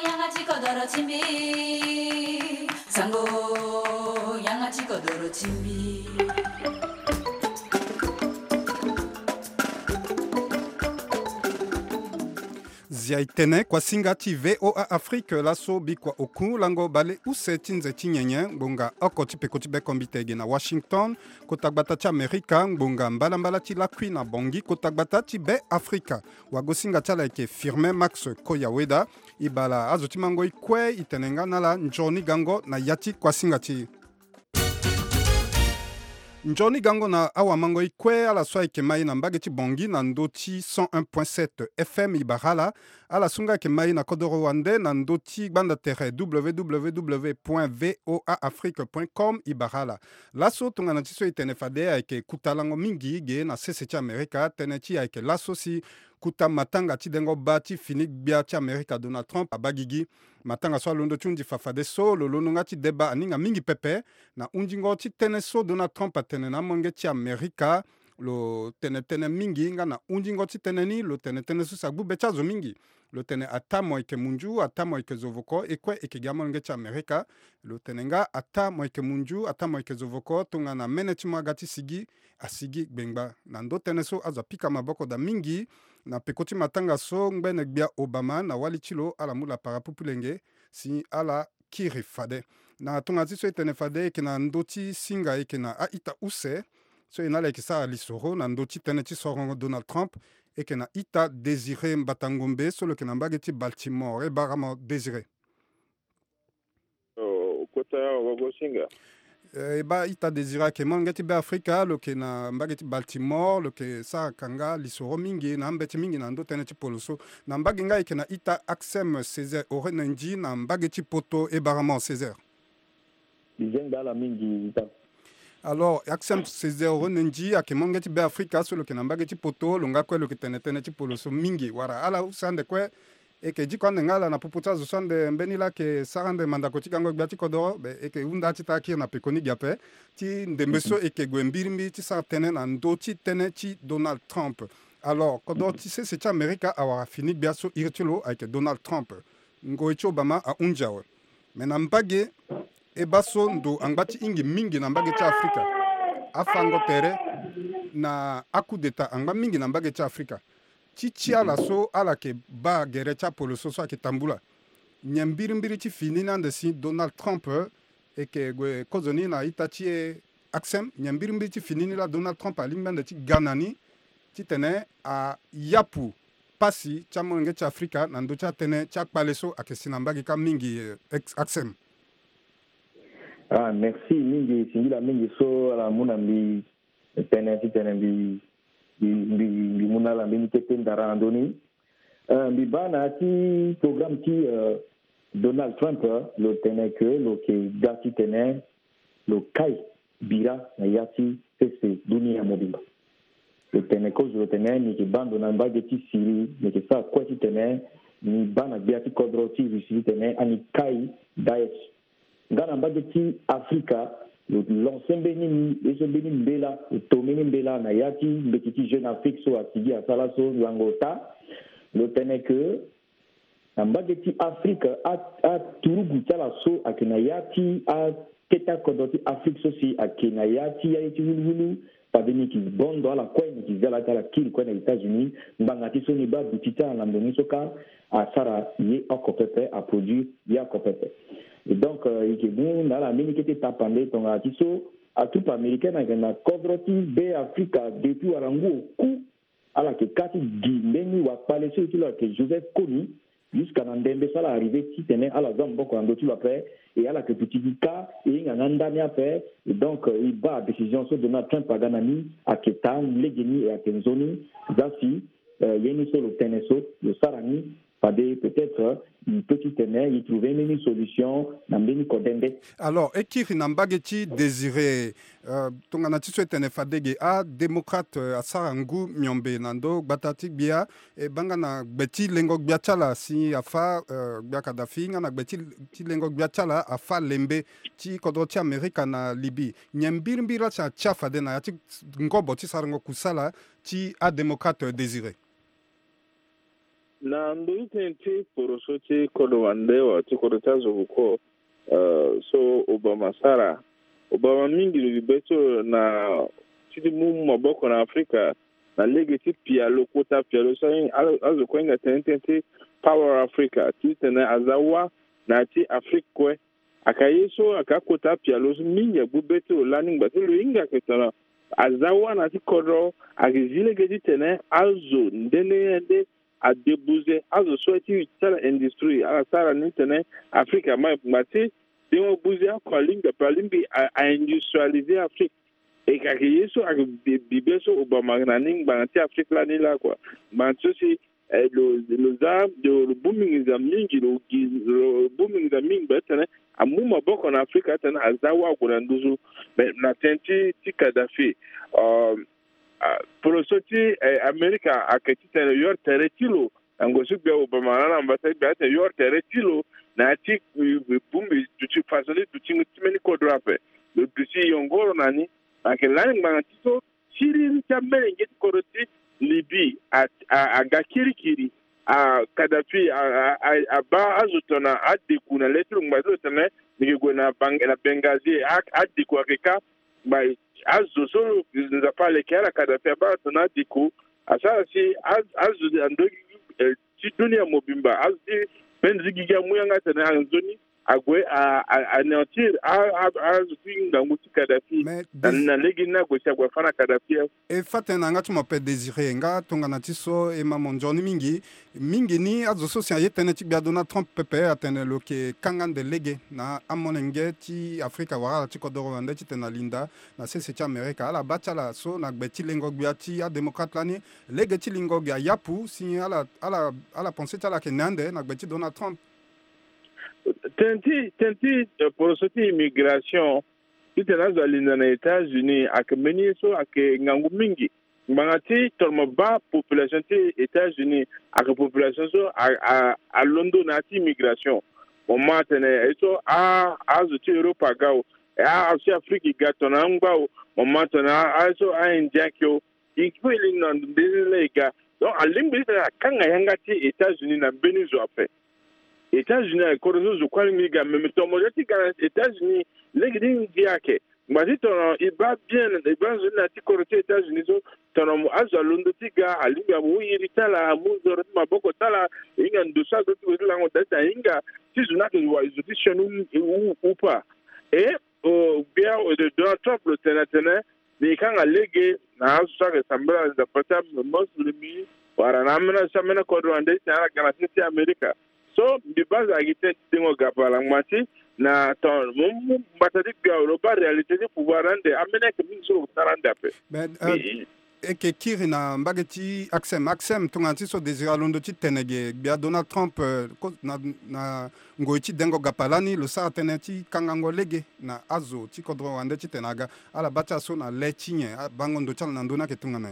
양아치 거더러 침비 상고 양아치 거더러 침비 Ziaitene kwa singati VOA Afrique laso bikwa oku lango bale use tinze tinyenye bonga okoti pekoti be kombitege na Washington kotagbata cha Amerika bonga mbala ti lakwi na bongi kotagbata ti be Afrika wagosinga chala eke firme Max Koyaweda ibala azoti mango ikwe itenenga nala njoni gango na yati kwa singati Njoni gango na awa mango ikwe ala swa ike mai na mbageti bongi na ndoti 101.7 FM ibahala ala sunga ike mai na kodoro wande na ndoti banda tere www.voaafrique.com ibahala. Laso tunga na tiso itene fade ike kutalango mingi ge na sese cha Amerika tene chi ike laso si kuta matanga ti dengo bati finik bia ti Amerika Donald Trump abagigi matanga so londo chundi fafade so lolo nga ti deba aninga mingi pepe na unjingo ti tene so Donald Trump atene na monge ti Amerika lo tene mingi nga na unjingo ti tene ni lo tene so sagbu becha zo mingi lo tene ata mo ike munju ata mo ike zovoko ekwe ike gamonge ti Amerika lo tene nga ata mo ike munju ata mo ike zovoko tunga na mene ti mo agati sigi asigi gbengba na ndo tene so aza pika maboko da mingi na pekoti matanga so ngbene gbia Obama na wali chilo ala mula parapupulenge si ala kiri fade na tunga ti so itene fade ke na ndoti singa ke na aita use so inala ke sa lisoro na ndoti tene ti sorongo Donald Trump ke na ita Désiré Mbatangombe so lo ke na mbageti Baltimore e baramo Désiré kota wago singa ba ita Désiré ke mongeti be Afrika lo ke na mbageti Baltimore lo ke sa kanga lisoro mingi na mbeti mingi na ndo tene ti poloso na mbagi ngai ke na ita Axem Césaire Orenenji na mbageti poto e baramo Césaire Dizenga la mingi ita alors Axem Césaire Orenenji ake mongeti be Afrika so lo ke na mbageti poto lo ngakwe lo ke tene ti poloso mingi wara ala usande kwe eke jikonde ngala na puputa zo sonde mbenila ke sarande mandako tikango gbati kodoro be eke unda ti takir na pekoni gape ti ndembeso eke gwembirimbi ti sa tene na ndo ti tene ti Donald Trump alors kodo ti se ti Amerika awara fini biaso irtilo avec Donald Trump ngo ti Obama a unjawe me na mbage e baso ndo angbati ingi mingi na mbage ti Afrika afango tere na aku d'etat angba mingi na mbage ti Afrika ti ala so ala ke ba gere cha polo so ake tambula nyambirimbiri ti fini nande si Donald Trump e ke gwe kozoni na ita ti Axem nyambirimbiri ti fini ni la Donald Trump alimbende ti ganani ti tene a yapu pasi cha monge ti Afrika na ndo cha tene cha kpale so ake sinambagi ka mingi Axem merci mingi singila mingi so ala muna mbi tene ti tene mbi munala mbini kete ndara andoni mbi bana ti programme ti Donald Trump lo tene ke lo ke gati tene lo kai bira na yati pese dunia mobimba lo tene ko lo tene ni ke bando na mbage ti siri ni ke sa kwa ti tene ni bana bia ti kodro ti risi tene ani kai Daesh ngana mbage ti Afrika l'ancien Bénin, les Bénin Mbela, le Tomini Mbela, Nayati, le petit jeune Afrique, so Atigi, à Salaso, Langota, le Teneke, en Bageti Afrique, à Turuguta, la so, à Kenayati, à Keta Kodoti Afrique, aussi, à Kenayati, à Etiwulu, Padeni qui bon dans la coin, qui vient la Kil, coin des États-Unis, Mbangati Soniba, Butita, Landoni Soka, à Sarah, Yé, Okopepe, à produire, Yé, Okopepe. Et donc, il y a dans la mine qui était tapandée, ton artiso, à tout américain, na coopérative B Africa, depuis Arango, coup, à la que Kati Guileni, ou à parler sur que Joseph Kony, jusqu'à Nandembe, ça l'arrivée, si tenait à la zone, beaucoup en dotu après, et à la que petit Dika, et un andami après, et donc, il bat décision sur Donald Trump à Ganani, à Ketan, Legeni et à Tenzoni, Zassi, Yeniso, le Teneso, le Sarani, peut-être une petite année, il trouvait une solution dans le Kodende. Alors, ekiri nambageti Désiré tongana tiso etene fadege a démocrate a sarangu myombe nando batati bia e banga na beti lengo biachala si afa bia Kadhafi ngana beti ti lengo biachala afa lembe ti kodro ti Amerika na Libye nyambirimbira cha chafade na ti ngobo ti sarango kusala ti a démocrate Désiré. na ndo tenti porosoti kodo wandewa tikorotazo huko so Obama Sara Obama mingi libeto na tidi mu maboko na Afrika na legeti pialo kota pialo so azo kwenga tenti Power Africa titene azawa na ti Afrikwe akayeso akakota pialo mingi bubeto learning batelo inga ketana azawa na ti kodo agizile geti tene azo ndene a débousé azo souhaité tala industrie à sara nitene Afrique mati demo bousé ko linga palimbi a industrialiser Afrique et ka yeso a bibeso Obama na ninga ti Afrique la ni la quoi manso si le booming is a mingi le booming is a mingi betene amuma boko na Afrique tena azawa kuranduzu na tenti ti Kadhafi Porosoti America aketita yor teretilo angosu be Obama na ambassador be yor teretilo na ti bumbi tuti fasali tuti meni kodrape le tuti yongoro nani akelani ngantito siri chambe ngeti koroti libi a gakirikiri a Kadhafi a ba azutona adekuna letru ngbazo tene ngigona bangela Benghazi adikwa keka by azo so nza pale kera Kadhafi ba tona diku asa si azo andogi ti dunia mobimba azi benzigiga muyanga tena anzoni agwe a neotir azo tinga nguti Kadhafi na legi na go sagwa fana Kadhafi e fatena ngati mo pe désiré nga tonga na tiso e mamonjoni mingi ni azo so sia yetene ti bia Donald Trump pepe atene lo ke kangande lege na amonenge ti Afrika wara ti kodoro wande ti tena linda na sese ti Amerika ala bachala so na gbe ti lengo gbia ti a démocrate lani lege ti lingo gbia yapu si ala pensé ti ala ke nande na gbe ti Donald Trump tenti porosoti immigration itenazo alinda na États-Unis akemeni so ake ngangu mingi ngati tormo ba population ti États-Unis ake population so a londo na ti immigration o matene eso azo ti Europa gawo si Afrique gatona ngbawo o matene also India kyo ikweli na ndele ga donc alimbi kanga yanga ti États-Unis na benizo ape États-Unis korozo zo kwali miga même tomojati ga États-Unis legidi yake ngati tono iba bien iba zona ti korote États-Unis so tono azo londo tiga alimba mu iritala mu zoro maboko tala inga ndosa do ti wela ngo data inga ti zona ke wa izo ti chenu upa et bien de Donald Trump le tenatene ni kanga lege na azo sa ke sambra da pata muslimi wara na mena samena kodro ande tara kana ti America so the base agite tingo gapala ngmati na ton mum batadi bia lo ba réalité de pouvoir rendre amena ke minso taranda pe eke kiri na mbageti Axem tunganti so désira londo ti tenege bia Donald Trump na ngoiti dengo gapalani lo sa teneti kangango lege na azo ti kodro wande ti tenaga ala bacha so na letinye bango ndo chala na ndona ke tungana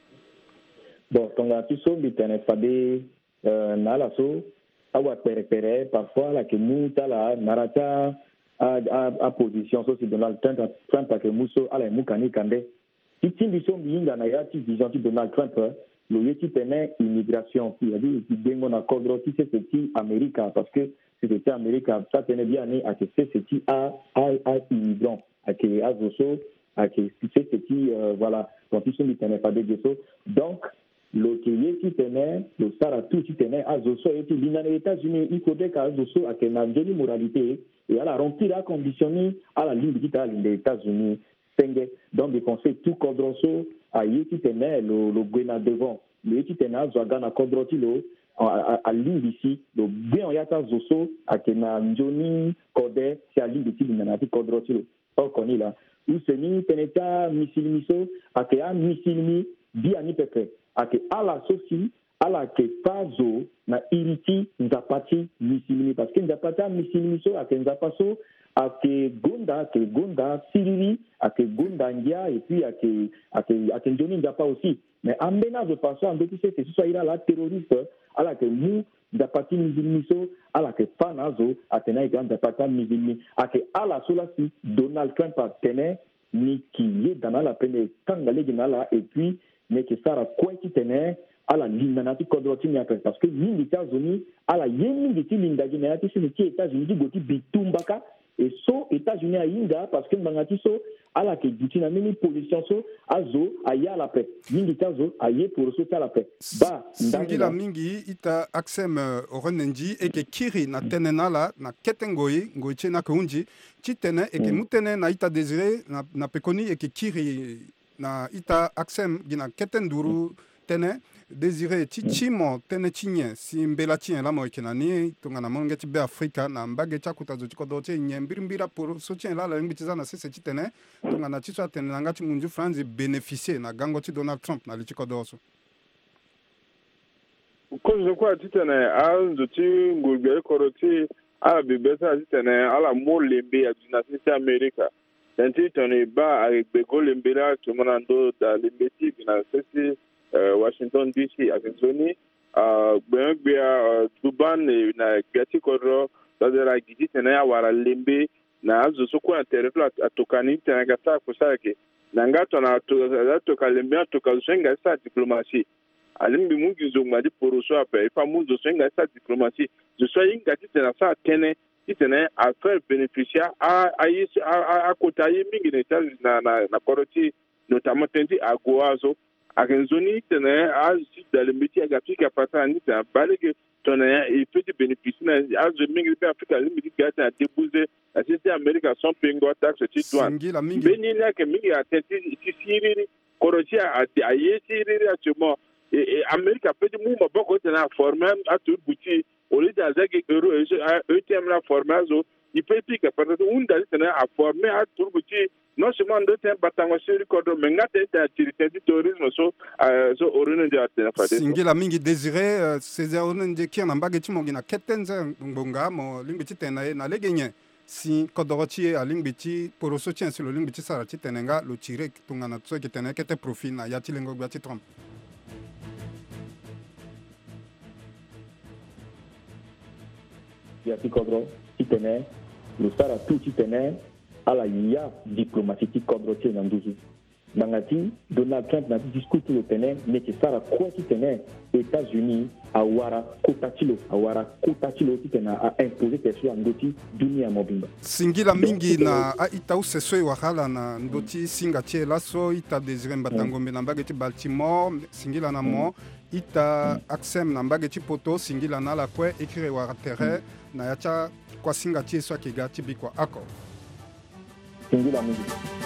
bon tongati so bitene fade na la so awa pere parfois la que muta la narata a position so si Donald Trump a que muso ala mukani kande itimbi so binga na yati vision ti Donald Trump lo yeti tene immigration qui a dit ki dengo na kodro ti c'est petit America parce que c'était America ça tenait bien ni a que c'est petit a immigrant a que azoso a que c'est petit voilà donc ils sont bitene pas de so donc lo ke yeti tene lo sara tout ti tene azoso yeti lina na États-Unis il faudrait qu'azoso a que na joli moralité et à la remplir la conditionner à la ligne qui à les États-Unis senge donc des conseils tout kodroso a yeti tene lo gwena devant le yeti tene azoga na kodroti lo a ligne ici lo bien yata zoso a que na joni kode si a ligne ici lina na ti kodroti lo on connaît là ou seni teneta misilimiso a que a misilimi bi ani pepe ake ala sosi ala ke pazo na iriti nzapati misilimi parce que nzapata misilimi so ake nzapaso ake gonda siriri ake gonda ngia et puis ake njoni nzapa aussi mais ambena zo paso ando ti se so ira la terroriste ala ke mu nzapati misilimi so ala ke panazo atena ike nzapata misilimi ake ala sola si Donald Trump atene ni ki ye dana la pene kanga legi nala et puis mais que ça a quoi qui tenait ala linana ti kodro ti miaka parce que mingi États-Unis ala ye mingi ti lindagi na ti sini ti États-Unis ti goti bitumbaka et so États-Unis a yinga parce que mangati so ala ke duti na mini position so azo aya la paix mingi tazo aye pour so ta la paix ba ndangila mingi ita aksem orenenji e ke kiri na tenena la na ketengoi ngoiche na kunji chitene e ke mutene na ita désiré na pekoni e ke kiri na ita aksem gina ketenduru tene désiré chichimo tene chinye si mbela chinye la mo ikenani tungana monge chibe Afrika na mbage chakuta zo chikodo che nyembirimbira pour so chinye la ngitiza na sese chitene tungana chiso tene nanga chimunju France bénéficier na gango chi Donald Trump na lichikodo so ko kwa titene azo ti ngurbe koroti ala bibeta titene ala mo lembe ya dinasti America tanti tone ba avec bego lembera tumonando da lembeti na sese Washington DC akenzoni gbe Duban na gati kodro dadera gidi tena wara lembe na azo soko interefla atokani tena gata kusake nangato na to lembe to kazenga sa diplomatie alimbi mungi zo ngadi poroso ape fa muzo senga sa diplomatie je sois ingati tena sa tene tena à faire bénéficier à kotaye mingi na koroti notamment tendi agoazo akenzoni tene azi dans le métier agapika patani ta balege tona il peut bénéficier azo mingi pe Afrika limiti gata déposer la société américaine son pengo taxe ci douane beni na ke mingi atenti ci siriri koroti a yesiriri actuellement et America peut mu maboko tena former à tout bouti au lieu d'azaki euro ETM la formazo il peut piquer parce que on d'aller tena à former à tout bouti non seulement de temps batango sur kodro menga tenta du tourisme so orune de atena fade singila mingi désiré ces orune de qui na mbage timo gina ketenza mbonga mo limbiti tena na legenye si kodorochi a limbiti pour soutien sur le limbiti sarati tenenga lo tire tungana tso ki teneka kete profit na yati lengo gati Trump yati kodro titene le sara tout titene ala ya diplomatie kodrotie na nduzu nangati Donald Trump na discours le tene mais que ça la quoi qui tenait États-Unis awara kotatilo tena a imposer question ngoti dunia mobimba singila mingi na a ita useso wahala na ndoti singatie laso ita désiré mbatangombe na mbageti Baltimore singila na mo ita aksem na mbageti poto singila na la kwe écrire wa terre na yacha kwa singatie so kigati bikwa ako singila mingi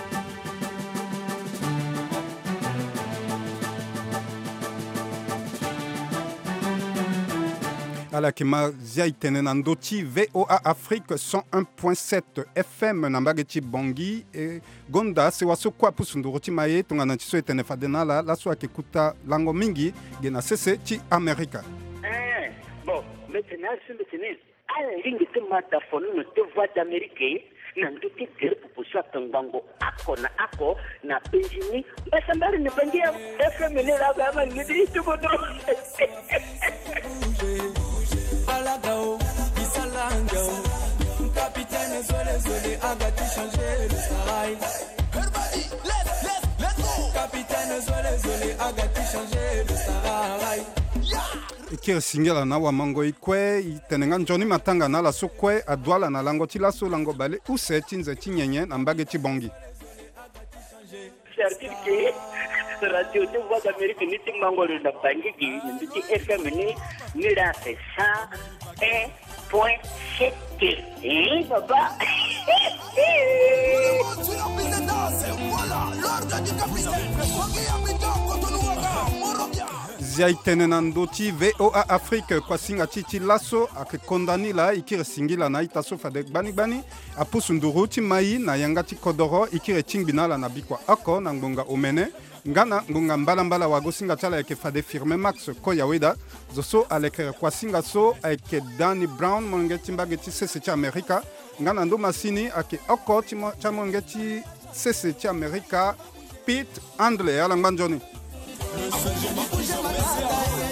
ala kima ziaitene na ndoti VOA Afrique 101.7 FM na mbageti bongi e gonda se waso kwa pusunduru ti maye tonga na tiso etene fadena la so akikuta lango mingi gena sese ti Amerika bon maintenant c'est maintenant ala lingi te mata fonu no te voix d'Amérique na nduti dire proposition tangango ako na Benjamin basambari ne bangia FM ne la gama ni tu bodo Alagao, Isalangao, capitaine Zolé, Agati changer le Sahara. Everybody, let's go. Capitaine Zolé, Agati changer le Sahara. Ikir singela na wa mango ikwe tenenga njoni matanga na la sokwe adwala na lango ti la so lango bale use tinze tinyenye na mbage ti bongi certifié radio de voix d'Amérique ni ti mangolo na bangi gi ni ti FM ni la c'est ça 1.7 baba ziaitene na ndoti VOA Afrique kwa singa titi laso ake kondani la ikire singila na itaso fade bani apusu nduru ti mai na yanga ti kodoro ikire tingbinala na bikwa ako na ngonga omene ngana ngonga mbala wago singa tala yake fade firme max ko yaweda zoso aleke kwa singa so ake Danny Brown monge timbage ti sese ti Amerika ngana ndo masini ake oko ti monge ti sese ti Amerika Pete Handley ala nganjoni